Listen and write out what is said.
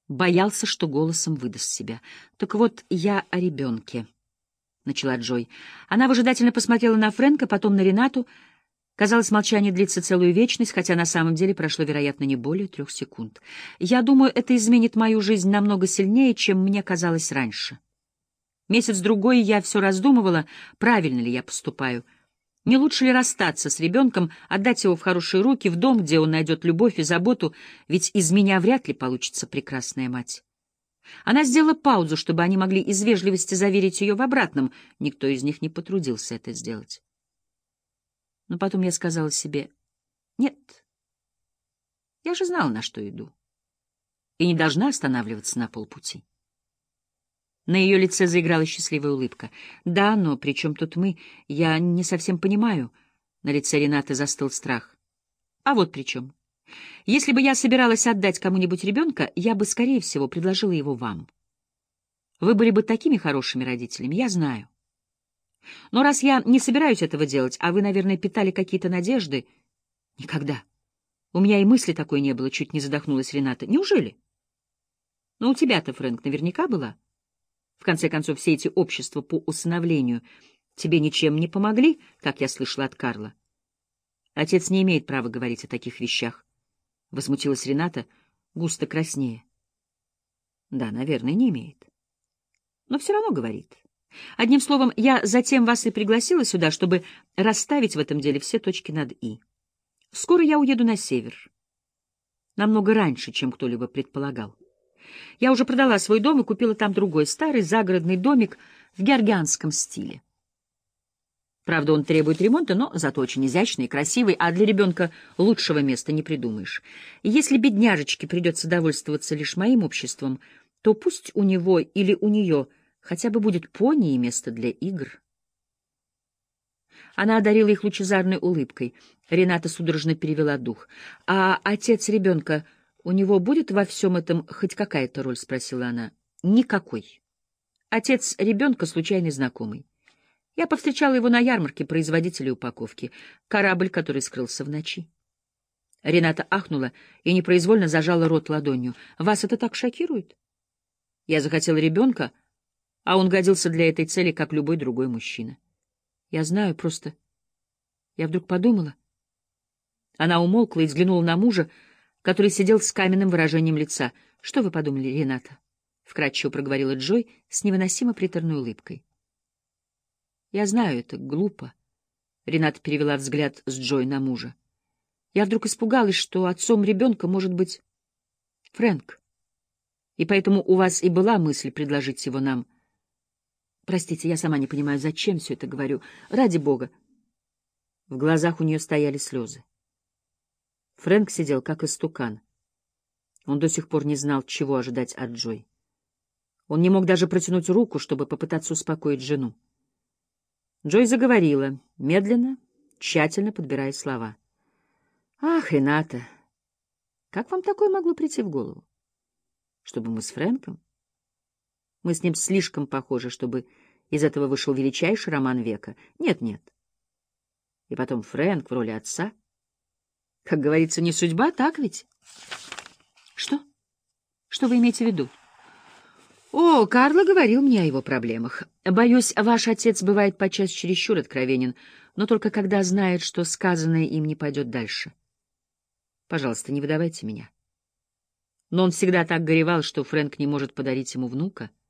Боялся, что голосом выдаст себя. «Так вот, я о ребенке», — начала Джой. Она выжидательно посмотрела на Фрэнка, потом на Ренату. Казалось, молчание длится целую вечность, хотя на самом деле прошло, вероятно, не более 3 секунд. «Я думаю, это изменит мою жизнь намного сильнее, чем мне казалось раньше. Месяц-другой я все раздумывала, правильно ли я поступаю. Не лучше ли расстаться с ребенком, отдать его в хорошие руки, в дом, где он найдет любовь и заботу, ведь из меня вряд ли получится прекрасная мать». Она сделала паузу, чтобы они могли из вежливости заверить ее в обратном. Никто из них не потрудился это сделать. Но потом я сказала себе: «Нет, я же знала, на что иду, и не должна останавливаться на полпути». На ее лице заиграла счастливая улыбка. «Да, но при чем тут мы? Я не совсем понимаю». На лице Ренаты застыл страх. «А вот при чем. Если бы я собиралась отдать кому-нибудь ребенка, я бы, скорее всего, предложила его вам. Вы были бы такими хорошими родителями, я знаю. Но раз я не собираюсь этого делать, а вы, наверное, питали какие-то надежды...» «Никогда. У меня и мысли такой не было», — чуть не задохнулась Рената. «Неужели? Но у тебя-то, Фрэнк, наверняка была. В конце концов, все эти общества по усыновлению тебе ничем не помогли, как я слышала от Карла». «Отец не имеет права говорить о таких вещах», — возмутилась Рената, густо краснея. «Да, наверное, не имеет. Но все равно говорит. Одним словом, я затем вас и пригласила сюда, чтобы расставить в этом деле все точки над «и». Скоро я уеду на север. Намного раньше, чем кто-либо предполагал. Я уже продала свой дом и купила там другой, старый загородный домик в георгианском стиле. Правда, он требует ремонта, но зато очень изящный и красивый, а для ребенка лучшего места не придумаешь. И если бедняжечке придется довольствоваться лишь моим обществом, то пусть у него или у нее хотя бы будет пони и место для игр». Она одарила их лучезарной улыбкой. Рената судорожно перевела дух. «А отец ребенка, у него будет во всем этом хоть какая-то роль?» — спросила она. «Никакой. Отец ребенка — случайный знакомый. Я повстречала его на ярмарке производителей упаковки. Корабль, который скрылся в ночи». Рената ахнула и непроизвольно зажала рот ладонью. «Вас это так шокирует? Я захотела ребенка, а он годился для этой цели, как любой другой мужчина. Я знаю, просто... Я вдруг подумала...» Она умолкла и взглянула на мужа, который сидел с каменным выражением лица. «Что вы подумали, Рената?» — вкратчиво проговорила Джой с невыносимо приторной улыбкой. «Я знаю, это глупо». Рената перевела взгляд с Джой на мужа. «Я вдруг испугалась, что отцом ребенка может быть Фрэнк. И поэтому у вас и была мысль предложить его нам. Простите, я сама не понимаю, зачем все это говорю. Ради бога». В глазах у нее стояли слезы. Фрэнк сидел как истукан. Он до сих пор не знал, чего ожидать от Джой. Он не мог даже протянуть руку, чтобы попытаться успокоить жену. Джой заговорила, медленно, тщательно подбирая слова. «Ах, Рената, как вам такое могло прийти в голову? Чтобы мы с Фрэнком? Мы с ним слишком похожи, чтобы из этого вышел величайший роман века. Нет. И потом Фрэнк в роли отца. Как говорится, не судьба, так ведь?» «Что? Что вы имеете в виду?» «О, Карло говорил мне о его проблемах. Боюсь, ваш отец бывает подчас чересчур откровенен, но только когда знает, что сказанное им не пойдет дальше. Пожалуйста, не выдавайте меня. Но он всегда так горевал, что Фрэнк не может подарить ему внука.